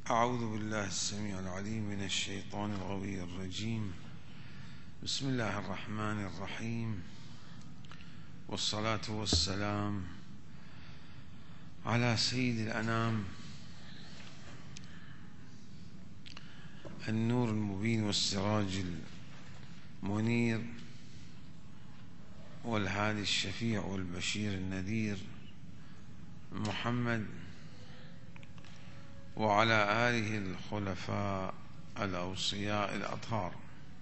أعوذ بالله السميع العليم من الشيطان الغوي الرجيم. بسم الله الرحمن الرحيم، والصلاة والسلام على سيد الأنام النور المبين والسراج المنير والهادي الشفيع والبشير النذير محمد وعلى آله الخلفاء الأوصياء الأطهار.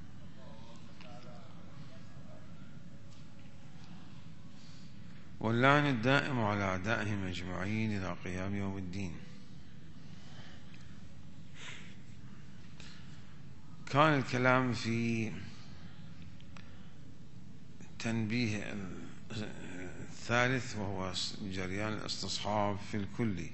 واللعن الدائم على أعدائهم أجمعين إلى قيام يوم الدين. كان الكلام في تنبيه الثالث وهو جريان الاستصحاب في الكلي،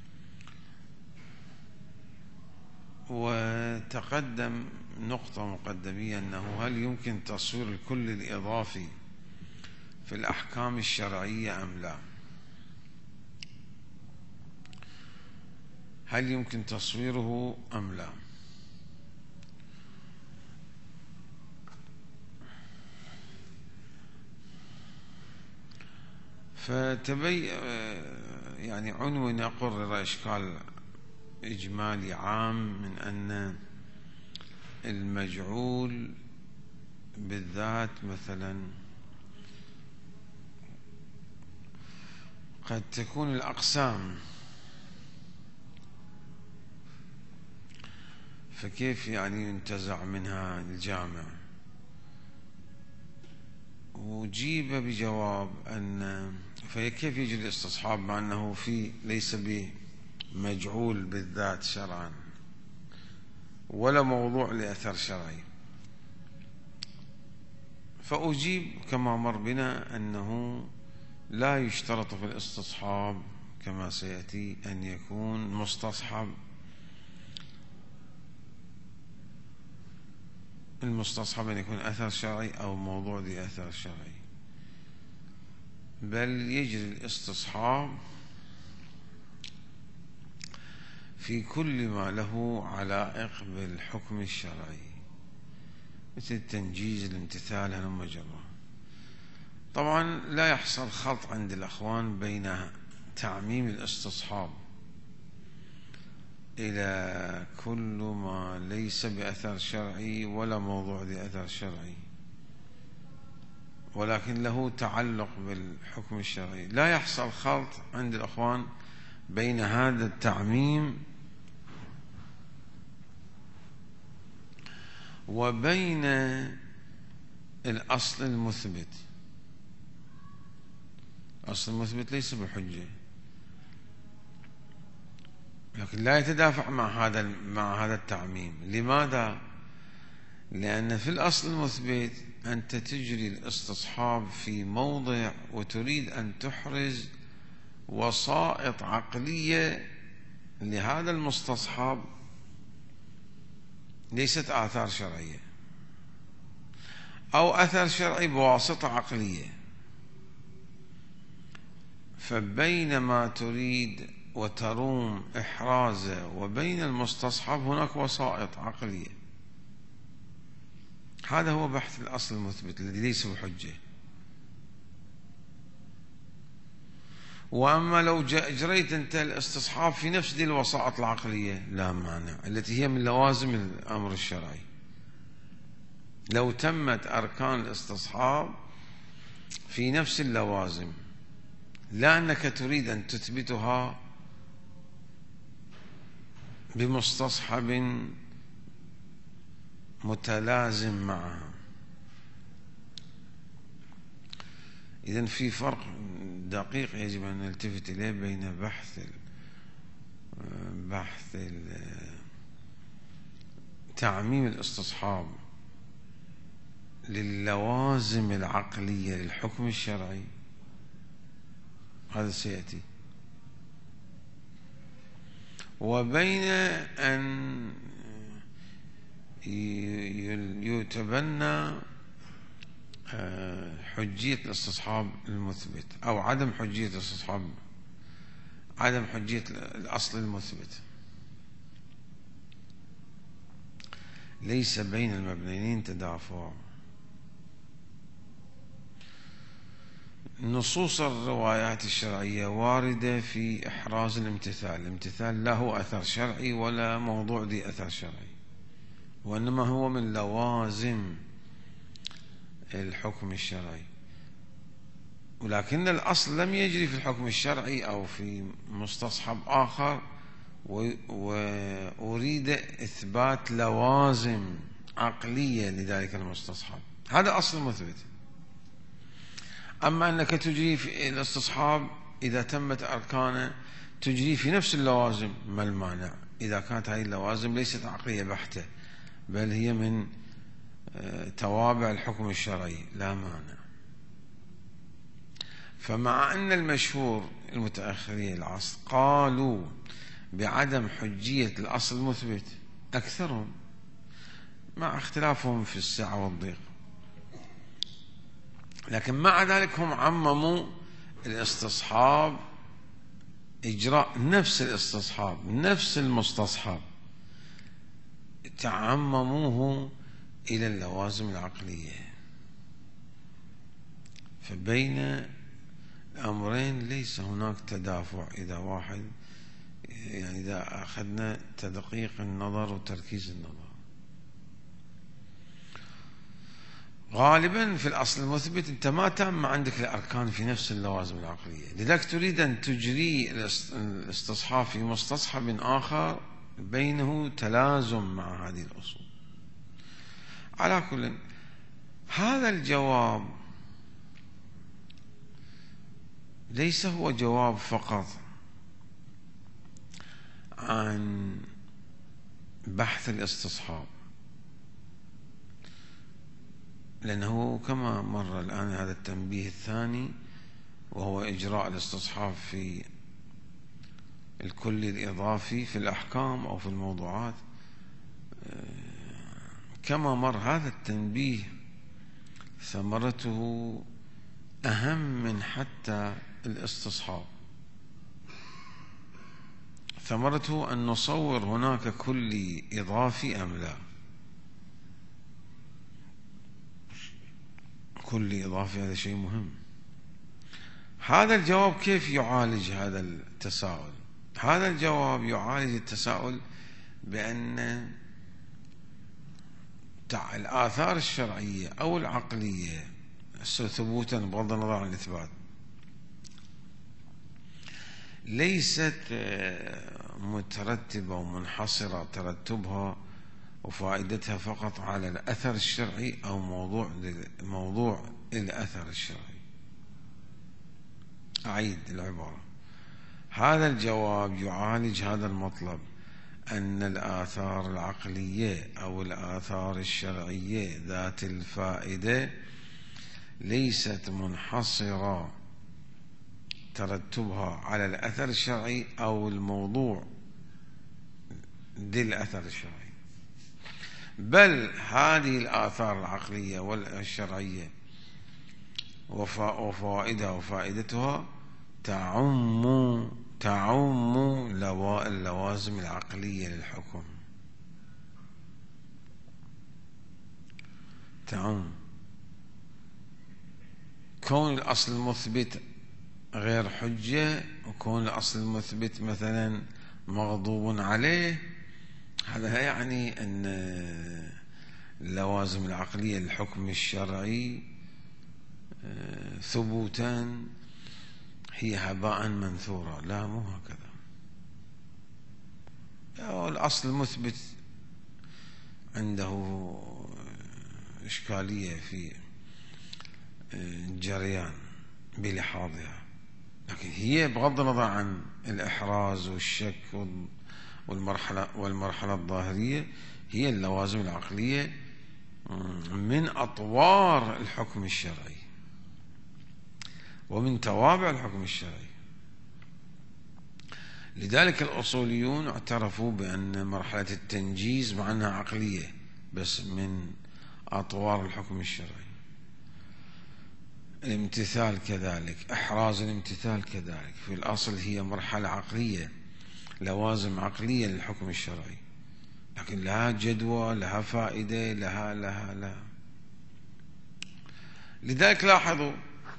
وتقدم نقطة مقدمية أنه هل يمكن تصوير الكل الإضافي في الأحكام الشرعية أم لا؟ هل يمكن تصويره أم لا؟ يعني عنوان أقرر إشكال إجمالي عام من أن المجعول بالذات مثلا قد تكون الأقسام، فكيف يعني ينتزع منها الجامع؟ وجيب بجواب أن فكيف يجري الاستصحاب مع أنه ليس بمجعول بالذات شرعا ولا موضوع لأثر شرعي؟ فأجيب كما مر بنا أنه لا يشترط في الاستصحاب كما سيأتي أن يكون مستصحب أن يكون أثر شرعي أو موضوع لأثر شرعي، بل يجري الاستصحاب في كل ما له علائق بالحكم الشرعي مثل التنجيز، الامتثال، هلم جرا. طبعا لا يحصل خلط عند الأخوان بين تعميم الاستصحاب إلى كل ما ليس بأثر شرعي ولا موضوع لأثر شرعي ولكن له تعلق بالحكم الشرعي. لا يحصل خلط عند الأخوان بين هذا التعميم وبين الأصل المثبت. الأصل المثبت ليس بحجة، لكن لا يتدافع مع هذا التعميم. لماذا؟ لأن في الأصل المثبت أنت تجري الاستصحاب في موضع وتريد أن تحرز وسائط عقلية لهذا المستصحب ليست آثار شرعية أو أثر شرعي بواسطة عقلية. فبينما تريد وتروم إحرازه وبين المستصحب هناك وسائط عقلية. هذا هو بحث الأصل المثبت الذي ليس بحجة. وأما لو أجريت أنت الاستصحاب في نفس دي الوسائط العقلية لا مانع، التي هي من لوازم الأمر الشرعي. لو تمت أركان الاستصحاب في نفس اللوازم، لا أنك تريد أن تثبتها بمستصحب متلازم معها. إذن في فرق دقيق يجب أن نلتفت إليه بين بحث تعميم الاستصحاب للوازم العقلية للحكم الشرعي، هذا سيأتي، وبين أن يتبنى حجية الاستصحاب المثبت أو عدم حجية الاستصحاب، عدم حجية الأصل المثبت. ليس بين المبنيين تدافع. نصوص الروايات الشرعية واردة في إحراز الامتثال. الامتثال لا هو أثر شرعي ولا موضوع ذي أثر شرعي، وإنما هو من لوازم الحكم الشرعي، ولكن الأصل لم يجري في الحكم الشرعي أو في مستصحب آخر، وأريد إثبات لوازم عقلية لذلك المستصحب. هذا أصل مثبت. أما أنك تجري في الاستصحاب إذا تمت أركانه تجري في نفس اللوازم، ما المانع إذا كانت هذه اللوازم ليست عقلية بحتة بل هي من توابع الحكم الشرعي، لا مانع. فمع أن المشهور المتأخرين العصر قالوا بعدم حجية الأصل المثبت أكثرهم، مع اختلافهم في السعة والضيق، لكن مع ذلك هم عمموا الاستصحاب، إجراء نفس الاستصحاب نفس المستصحب تعمموه إلى اللوازم العقلية. فبين الأمرين ليس هناك تدافع. إذا واحد يعني إذا أخذنا تدقيق النظر وتركيز النظر، غالبا في الأصل المثبت أنت ما تم عندك الأركان في نفس اللوازم العقلية، لذلك تريد أن تجري الاستصحاب في مستصحب آخر بينه تلازم مع هذه الأصول. على كل، هذا الجواب ليس هو جواب فقط عن بحث الاستصحاب، لأنه كما مر الآن هذا التنبيه الثاني وهو إجراء الاستصحاب في الكل الإضافي في الأحكام أو في الموضوعات، كما مر هذا التنبيه ثمرته أهم من حتى الاستصحاب. ثمرته أن نصور هناك كل إضافي أم لا. كل إضافي هذا شيء مهم. هذا الجواب كيف يعالج هذا التساؤل؟ هذا الجواب يعالج التساؤل بأن الآثار الشرعية أو العقلية ثبوتا بغض النظر عن الإثبات ليست مترتبة ومنحصرة ترتبها وفائدتها فقط على الأثر الشرعي أو موضوع الأثر الشرعي. أعيد العبارة. هذا الجواب يعالج هذا المطلب، أن الآثار العقلية أو الآثار الشرعية ذات الفائدة ليست منحصرة ترتبها على الأثر الشرعي أو الموضوع ذي الأثر الشرعي، بل هذه الآثار العقلية والشرعية وفوائدها وفائدتها تعم اللوازم العقلية للحكم. تعم. كون الأصل المثبت غير حجة وكون الأصل المثبت مثلا مغضوب عليه، هذا يعني أن اللوازم العقلية للحكم الشرعي ثبوتا هي هباء منثورا. لا، مو هكذا. الأصل المثبت عنده إشكالية في الجريان بلحاظها، لكن هي بغض النظر عن الإحراز والشك والمرحلة الظاهرية هي اللوازم العقلية من أطوار الحكم الشرعي ومن توابع الحكم الشرعي. لذلك الأصوليون اعترفوا بأن مرحلة التنجيز مع أنها عقلية بس من أطوار الحكم الشرعي. الامتثال كذلك، إحراز الامتثال كذلك، في الأصل هي مرحلة عقلية، لوازم عقلية للحكم الشرعي، لكن لها جدوى، لها فائدة، لها. لذلك لاحظوا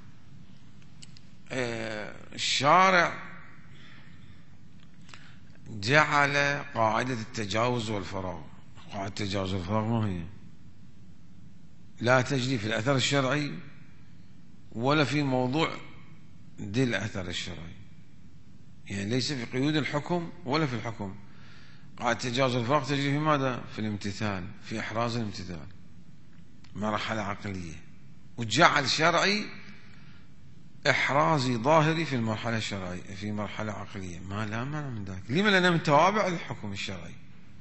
الشارع جعل قاعدة التجاوز والفراغ. قاعدة التجاوز والفراغ ما هي؟ لا تجري في الأثر الشرعي ولا في موضوع ذي الأثر الشرعي، يعني ليس في قيود الحكم ولا في الحكم. قاعدة التجاوز والفراغ تجري في ماذا؟ في الامتثال، في إحراز الامتثال، مرحلة عقلية، وجعل شرعي إحرازي ظاهري في المرحلة الشرعية، في مرحلة عقلية. ما لا مانع من ذلك. لما؟ لأنها من توابع الحكم الشرعي.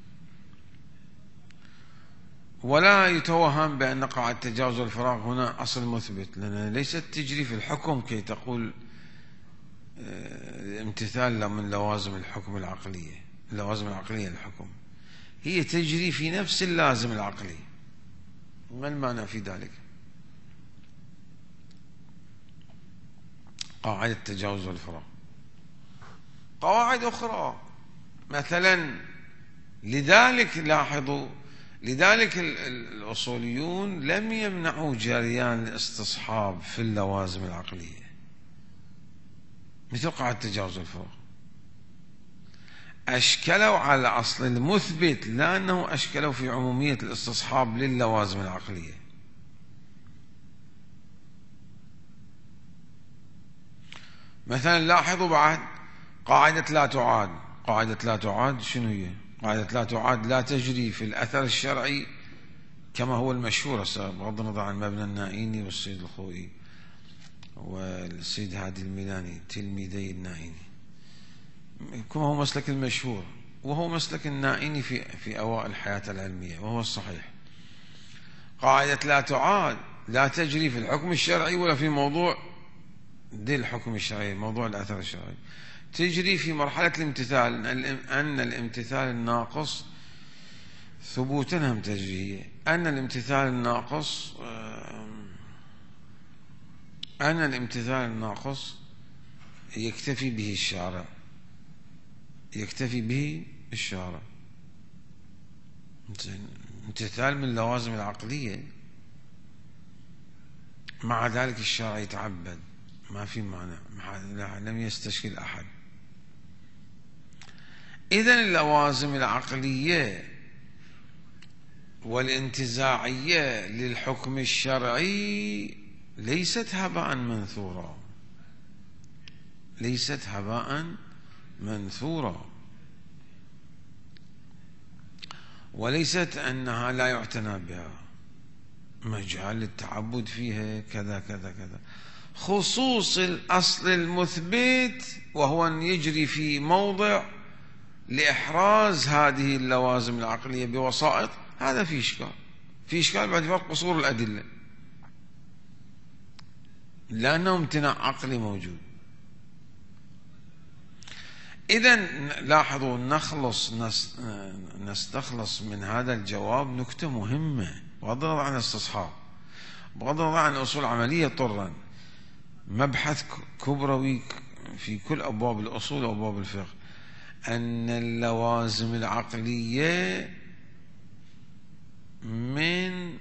ولا يتوهم بأن قاعدة التجاوز والفراغ هنا أصل مثبت، لأنها ليست تجري في الحكم كي تقول الامتثال من لوازم الحكم العقلية، اللوازم العقلية للحكم، هي تجري في نفس اللازم العقلي. ما المانع في ذلك؟ قاعدة التجاوز والفراغ. قواعد أخرى مثلا، لذلك لاحظوا، لذلك الأصوليون لم يمنعوا جريان الاستصحاب في اللوازم العقلية مثل قاعدة التجاوز والفراغ. أشكلوا على الأصل المثبت، لا أنه أشكلوا في عمومية الاستصحاب للوازم العقلية. مثلا لاحظوا بعد قاعدة لا تعاد. قاعدة لا تعاد شنو هي؟ قاعدة لا تعاد لا تجري في الأثر الشرعي كما هو المشهور، بغض النظر عن مبنى النائيني والسيد الخوئي والسيد هادي الميلاني تلميذي النائيني، كما هو مسلك المشهور، وهو مسلك النائيني في أوائل الحياة العلمية، وهو الصحيح. قاعدة لا تعاد لا تجري في الحكم الشرعي ولا في موضوع ذي الحكم الشرعي، موضوع الأثر الشرعي، تجري في مرحلة الامتثال. أن الامتثال الناقص ثبوتا هم تجري، أن الامتثال الناقص يكتفي به الشارع، يكتفي به الشارع. امتثال من اللوازم العقلية، مع ذلك الشارع يتعبد، ما في مانع، لم يستشكل أحد. إذن اللوازم العقلية والانتزاعية للحكم الشرعي ليست هباء منثورا، ليست هباء منثورا، وليست أنها لا يعتنى بها، مجال للتعبد فيها كذا كذا كذا. خصوص الأصل المثبت وهو أن يجري في موضع لإحراز هذه اللوازم العقلية بوسائط، هذا في إشكال، في إشكال بعد فرق قصور الأدلة، لأنه امتناع عقلي موجود. إذن لاحظوا نستخلص من هذا الجواب نكتة مهمة، بغض النظر عن الاستصحاب، بغض النظر عن الأصول العملية طرا، مبحث كبروي في كل أبواب الأصول وأبواب الفقه، أن اللوازم العقلية من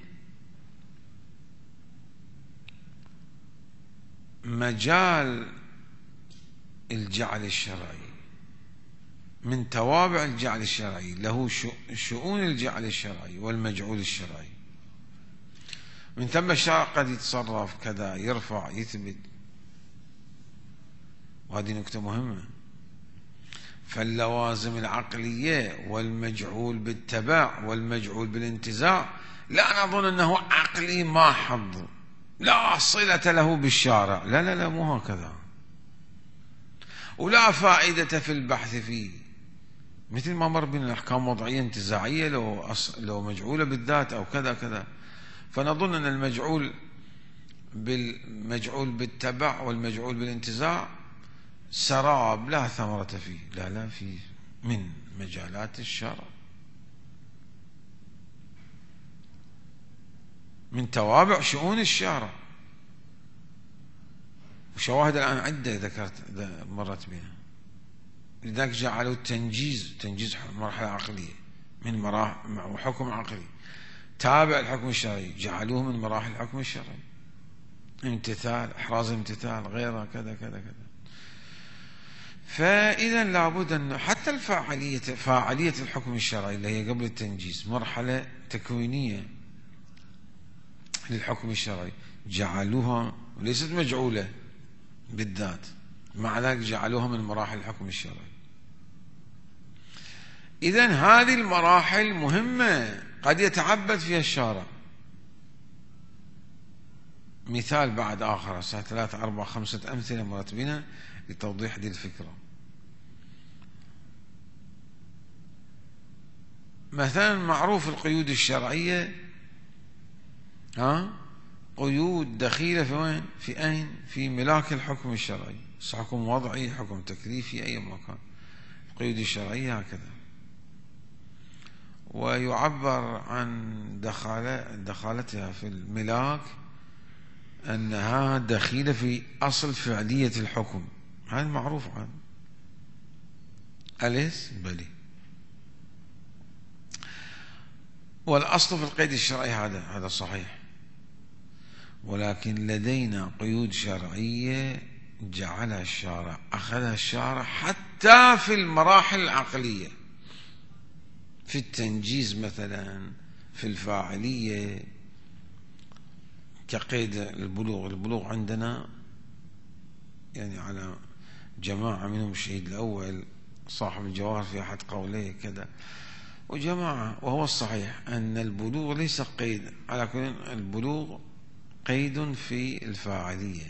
مجال الجعل الشرعي، من توابع الجعل الشرعي، له شؤون الجعل الشرعي والمجعول الشرعي. من ثم الشارع قد يتصرف كذا، يرفع، يثبت، وهذه نكتة مهمة. فاللوازم العقلية والمجعول بالتبع والمجعول بالانتزاع لا نظن أنه عقلي محض لا صلة له بالشارع، لا لا لا، مو هكذا، ولا فائدة في البحث فيه، مثل ما مر بنا الأحكام وضعية انتزاعية لو مجعولة بالذات أو كذا كذا. فنظن أن المجعول بالتبع والمجعول بالانتزاع سراب لا ثمرة فيه، لا لا، فيه من مجالات الشرع، من توابع شؤون الشارع، وشواهد الآن عدة ذكرت مرت بها. لذلك جعلوا تنجيز مرحلة عقلية، من مراحل حكم عقلي تابع الحكم الشرعي، جعلوه من مراحل الحكم الشرعي، امتثال، إحراز امتثال، غيرها، كذا كذا كذا. فإذا لابد أن حتى فاعلية الحكم الشرعي اللي هي قبل التنجيز مرحلة تكوينية للحكم الشرعي، جعلوها وليست مجعولة بالذات، مع ذلك جعلوها من مراحل الحكم الشرعي. إذن هذه المراحل مهمة قد يتعبد فيها الشارع. مثال بعد آخر، 3 4 5 أمثلة مرتبين لتوضيح هذه الفكرة. مثلا معروف القيود الشرعية، قيود دخيلة في وين؟ في أين؟ في ملاك الحكم الشرعي، حكم وضعي، حكم تكليفي، أي مكان. القيود الشرعية هكذا. ويعبر عن دخالتها في الملاك أنها دخيلة في أصل فعلية الحكم. هذا معروف عنه. أليس؟ بلي. والأصل في القيد الشرعي هذا صحيح، ولكن لدينا قيود شرعية جعلها الشارع، أخذها الشارع حتى في المراحل العقلية، في التنجيز مثلا، في الفاعلية، كقيد البلوغ. البلوغ عندنا يعني على جماعة منهم الشهيد الأول صاحب الجواهر في أحد قوليه كذا، وجماعة، وهو الصحيح أن البلوغ ليس قيد، على كل البلوغ قيد في الفاعلية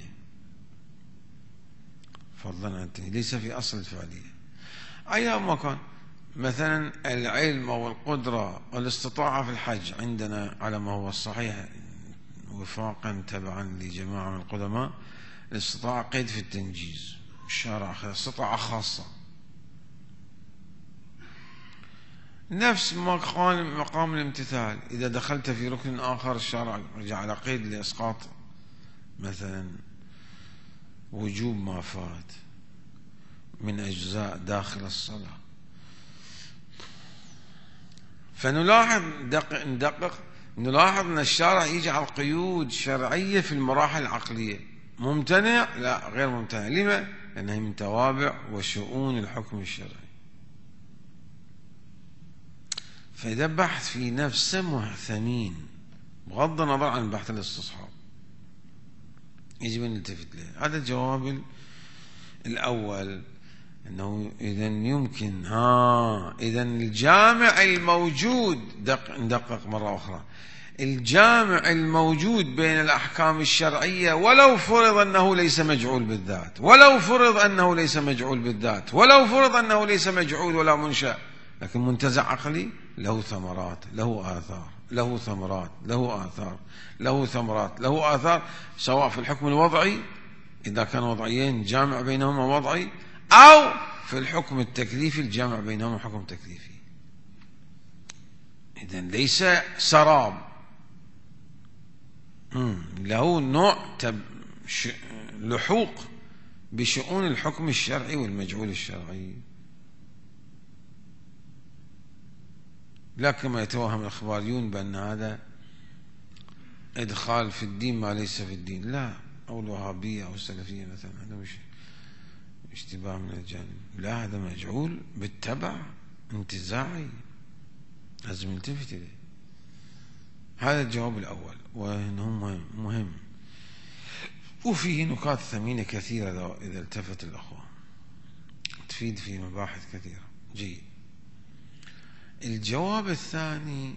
فضلا عن ليس في أصل الفعلية. أي مكان مثلا العلم والقدرة والاستطاعة في الحج عندنا على ما هو الصحيح وفاقا تبعا لجماعة من القدماء، الاستطاعة قيد في التنجيز، الشارع أخذ استطاعة خاصة. نفس مقام الامتثال، إذا دخلت في ركن آخر الشارع جعل قيد لإسقاط مثلا وجوب ما فات من أجزاء داخل الصلاة. فنلاحظ ندقق نلاحظ أن الشارع يجعل قيود شرعية في المراحل العقلية. ممتنع؟ لا، غير ممتنع. لما؟ لأنها من توابع وشؤون الحكم الشرعي. فإذا بحث في نفسه ثمين بغض النظر عن بحث الاستصحاب يجب أن نلتفت له. هذا الجواب الأول، أنه إذا يمكن إذا الجامع الموجود، ندقق مرة أخرى، الجامع الموجود بين الأحكام الشرعية ولو فرض أنه ليس مجعول بالذات، ولو فرض أنه ليس مجعول بالذات، ولو فرض أنه ليس مجعول ولا منشأ، لكن منتزع عقلي، له ثمرات، له آثار، له ثمرات، له آثار، له ثمرات، له آثار، سواء في الحكم الوضعي إذا كان وضعيين جامع بينهما وضعي، أو في الحكم التكليفي الجامع بينهما حكم تكليفي. إذن ليس سراب، له نوع لحوق بشؤون الحكم الشرعي والمجعول الشرعي. لا كما يتوهم الإخباريون بأن هذا إدخال في الدين ما ليس في الدين، لا، أو الوهابية أو السلفية مثلا، هذا مش اشتباه من الجانب، لا، هذا مجعول بالتبع انتزاعي، لازم نلتفت إليه. هذا الجواب الأول، وإنه مهم وفيه نقاط ثمينة كثيرة إذا التفت الأخوة، تفيد في مباحث كثيرة. جيد. الجواب الثاني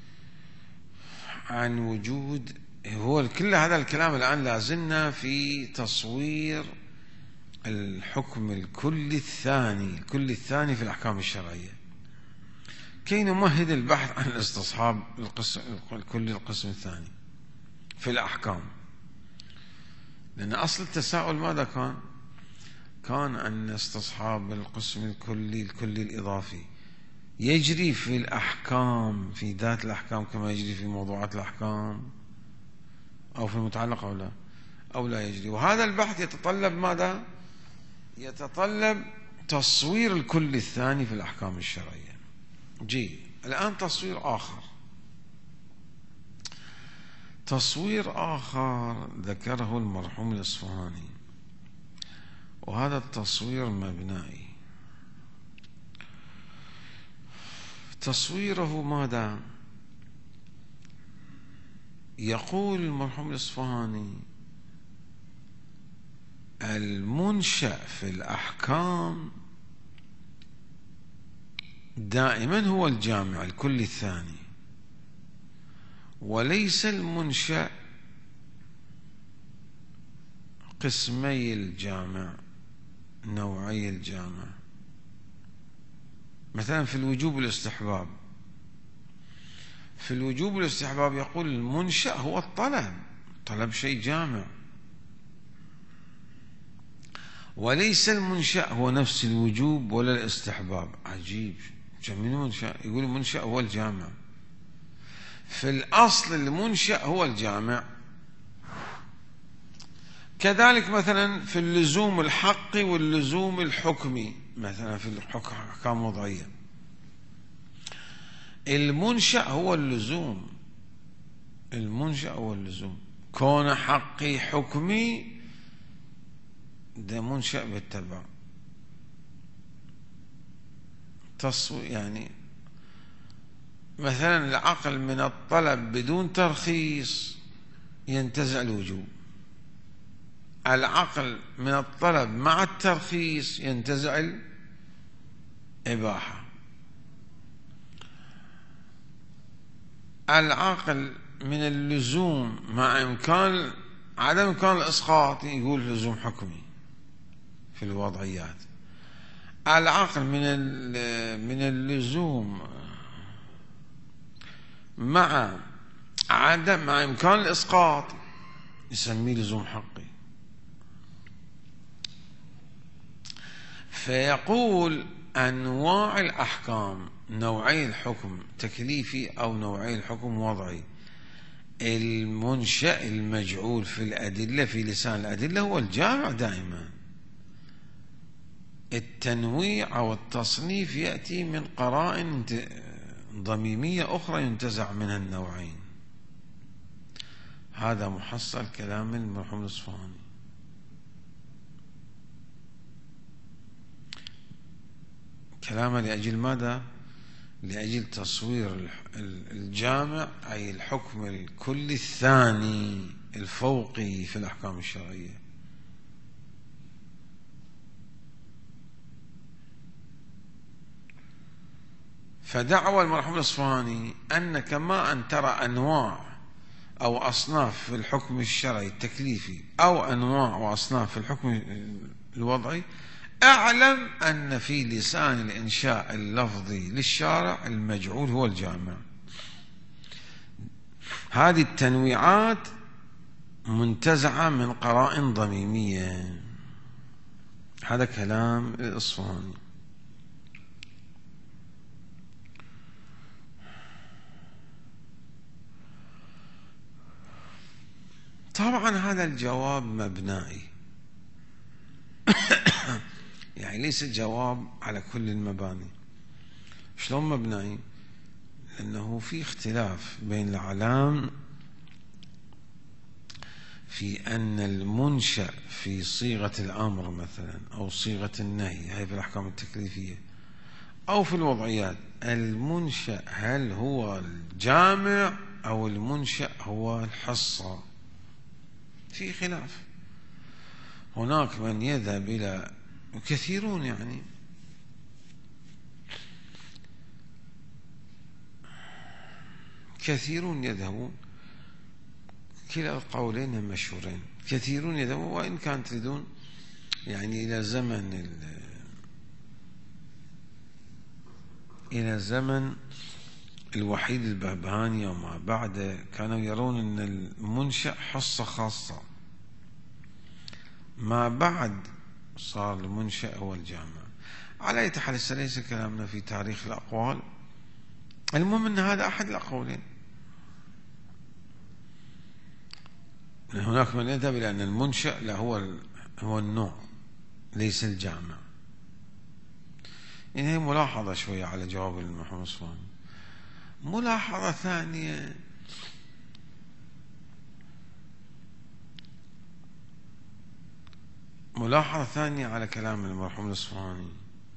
عن وجود، هو كل هذا الكلام الآن لازلنا في تصوير الحكم الكلي الثاني في الأحكام الشرعية، كي نمهد البحث عن الاستصحاب الكلي القسم الثاني في الأحكام. لأن أصل التساؤل ماذا كان أن استصحاب القسم الكلي الإضافي يجري في الأحكام، في ذات الأحكام، كما يجري في موضوعات الأحكام، أو في المتعلقة أو لا يجري. وهذا البحث يتطلب ماذا؟ يتطلب تصوير الكل الثاني في الأحكام الشرعية. جيد. الآن تصوير آخر، تصوير آخر ذكره المرحوم الإصفهاني، وهذا التصوير مبنائي. تصويره ماذا؟ يقول المرحوم الإصفهاني: المنشأ في الأحكام دائما هو الجامع الكلي الثاني، وليس المنشأ قسمي الجامع، نوعي الجامع. مثلا في الوجوب والاستحباب، في الوجوب والاستحباب يقول المنشأ هو الطلب، طلب شيء جامع، وليس المنشأ هو نفس الوجوب ولا الاستحباب. عجيب، جميل. منشأ يقول المنشأ هو الجامع، في الأصل المنشأ هو الجامع. كذلك مثلا في اللزوم الحقي واللزوم الحكمي، مثلا في الأحكام الوضعية المنشأ هو اللزوم، المنشأ هو اللزوم. كون حقي حكمي ده منشأ بالتبع. يعني مثلا العقل من الطلب بدون ترخيص ينتزع الوجوب، العقل من الطلب مع الترخيص ينتزع الإباحة، العقل من اللزوم مع إمكان عدم إمكان الإسقاط يقول لزوم حكمي في الوضعيات، العقل من اللزوم مع إمكان الإسقاط يسميه لزوم حقي. فيقول أنواع الأحكام، نوعي الحكم تكليفي أو نوعي الحكم وضعي، المنشأ المجعول في الأدلة في لسان الأدلة هو الجامع دائما. التنويع أو التصنيف يأتي من قرائن ضميمية أخرى ينتزع منها النوعين. هذا محصل كلام المرحوم الإصفهاني. كلامه لأجل ماذا؟ لأجل تصوير الجامع، أي الحكم الكلي الثاني الفوقي في الأحكام الشرعية. فدعوى المرحوم الإصفهاني أن كما أن ترى أنواع أو أصناف في الحكم الشرعي التكليفي أو أنواع وأصناف في الحكم الوضعي، أعلم أن في لسان الإنشاء اللفظي للشارع المجعول هو الجامع. هذه التنويعات منتزعة من قرائن ضميمية. هذا كلام الإصفهاني. طبعا هذا الجواب مبنائي يعني ليس جواب على كل المباني. شلون مبنائي؟ لأنه في اختلاف بين الأعلام في أن المنشأ في صيغة الأمر مثلا أو صيغة النهي، هي في الأحكام التكليفية، أو في الوضعيات، المنشأ هل هو الجامع أو المنشأ هو الحصة؟ في خلاف. هناك من يذهب إلى، وكثيرون يعني كثيرون يذهبون، كلا القولين مشهورين. كثيرون يذهبون، وإن كان تريدون يعني إلى زمن الوحيد البهبهاني وما بعده، كانوا يرون أن المنشأ حصة خاصة. ما بعد صار المنشأ هو الجامع. على أي حال ليس كلامنا في تاريخ الأقوال، المهم أن هذا أحد الأقوالين. هناك من يذهب إلى أن المنشأ لا هو النوع ليس الجامع. يعني هي ملاحظة شوية على جواب المرحوم الإصفهاني. ملاحظة ثانية، على كلام المرحوم الإصفهاني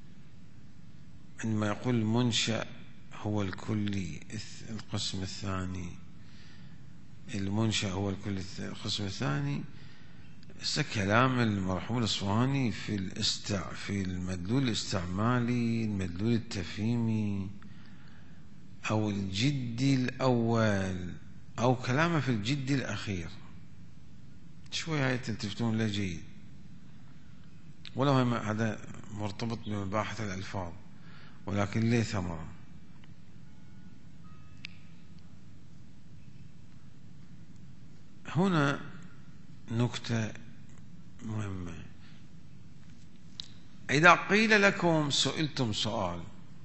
عندما يقول المنشأ هو الكلي القسم الثاني، المنشأ هو الكلي القسم الثاني. كلام المرحوم الإصفهاني في المدلول الاستعمالي، المدلول التفهيمي، أو الجدي الأول، أو كلامه في الجدي الأخير، شوي هاي تلتفتون له جيد، ولو هذا مرتبط بمباحث الألفاظ، ولكن ليه ثمرة. هنا نكتة مهمة، إذا قيل لكم سئلتم سؤال،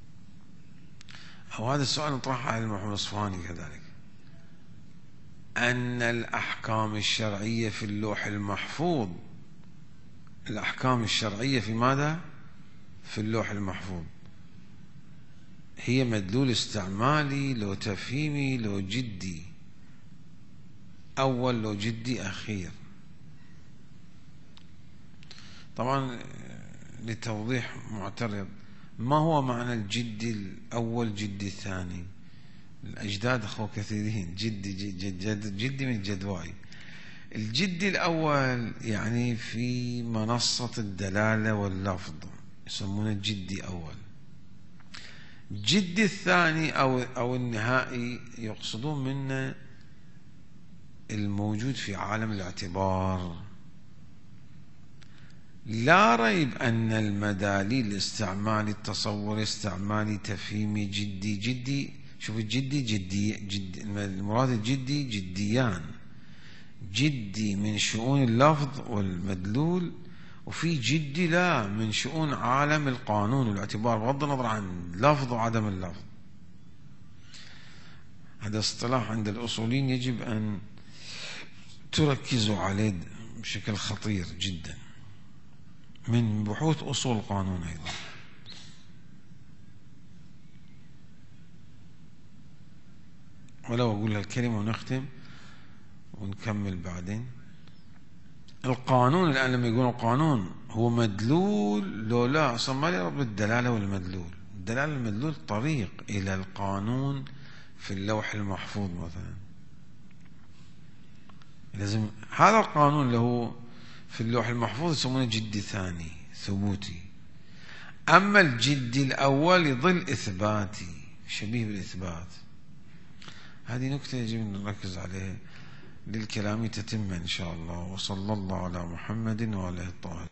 أو هذا السؤال نطرحه على المرحوم الإصفهاني كذلك، أن الأحكام الشرعية في اللوح المحفوظ، الأحكام الشرعية في ماذا؟ في اللوح المحفوظ، هي مدلول استعمالي لو تفهيمي لو جدي أول لو جدي أخير. طبعا لتوضيح معترض، ما هو معنى الجدي الأول جدي الثاني؟ الأجداد أخو كثيرين، جدي من الجدواي. الجدي الأول يعني في منصة الدلالة واللفظ، يسمونه الجدي أول. الجدي الثاني أو النهائي يقصدون منه الموجود في عالم الاعتبار. لا ريب أن المداليل الاستعمالي، التصور الاستعمالي، تفهيمي، جدي، شوف الجدي جدي المراد الجدي جديان، جدي من شؤون اللفظ والمدلول، وفي جدي لا من شؤون عالم القانون والاعتبار، بغض النظر عن اللفظ وعدم اللفظ. هذا اصطلاح عند الأصوليين يجب أن تركزوا عليه بشكل خطير جدا، من بحوث أصول القانون أيضا. ولو أقول هالكلمة ونختم ونكمل بعدين. القانون الآن لما يقول القانون هو مدلول لو لا، أصلا ما له ربط بالدلالة والمدلول. الدلالة والمدلول طريق إلى القانون في اللوح المحفوظ مثلا، لازم هذا القانون اللي هو في اللوح المحفوظ يسمونه جدي ثاني ثبوتي، أما الجدي الأول يظل إثباتي شبيه بالإثبات. هذه نكتة يجب أن نركز عليها للكلام تتم إن شاء الله. وصلى الله على محمد وعلى آله الطاهرين.